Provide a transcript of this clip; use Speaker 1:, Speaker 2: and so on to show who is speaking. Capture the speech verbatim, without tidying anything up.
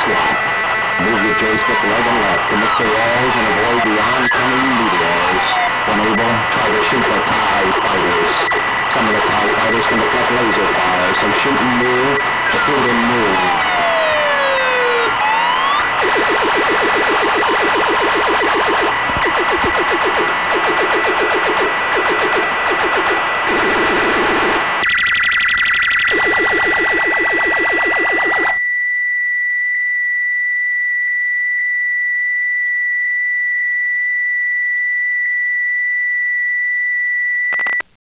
Speaker 1: swap. Move your joystick right and left to mix the walls and avoid the oncoming meteors. When able, try to shoot the TIE fighters. Some of the TIE fighters can deflect laser fire, so shoot and move to shoot and move.